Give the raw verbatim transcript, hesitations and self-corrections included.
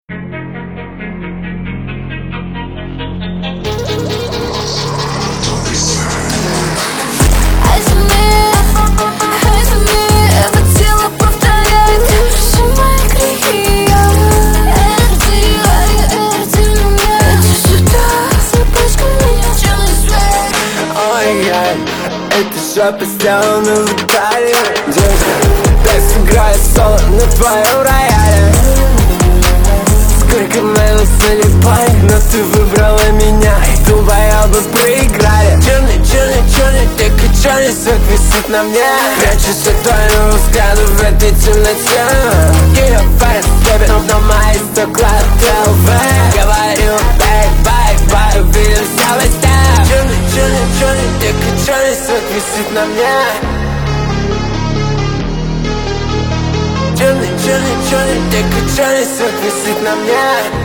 Эта шапка сделана в Италии. Так сыграю соло на твоем рояле. Сколько мейлов налипали, но ты выбрала меня, и думай, оба проиграли. Черный, черный, черный, только черный свет висит на мне. Прячусь от твоего взгляда в этой темноте. Ее фейс, baby, но мои стекла ТЛВ. Говорю, бай, бай, бай, увидимся во сне. Черный, черный, черный, только черный свет висит на мне. Черный, черный, черный, только черный свет висит на мне.